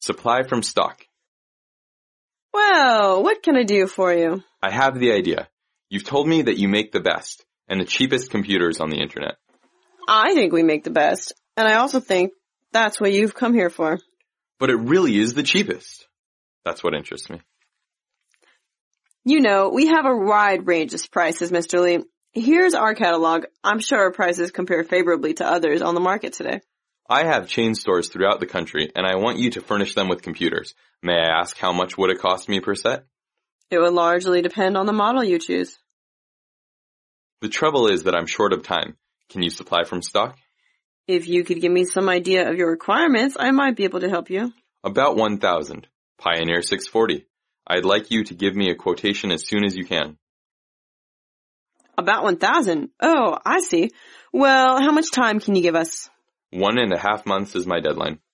Supply from stock. Well, what can I do for you? I have the idea. You've told me that you make the best and the cheapest computers on the internet. I think we make the best, and I also think that's what you've come here for. But it really is the cheapest. That's what interests me. You know, we have a wide range of prices, Mr. Lee. Here's our catalog. I'm sure our prices compare favorably to others on the market today. I have chain stores throughout the country, and I want you to furnish them with computers. May I ask how much would it cost me per set? It would largely depend on the model you choose. The trouble is that I'm short of time. Can you supply from stock? If you could give me some idea of your requirements, I might be able to help you. About 1,000. Pioneer 640. I'd like you to give me a quotation as soon as you can. About 1,000? Oh, I see. Well, how much time can you give us? 1.5 months is my deadline.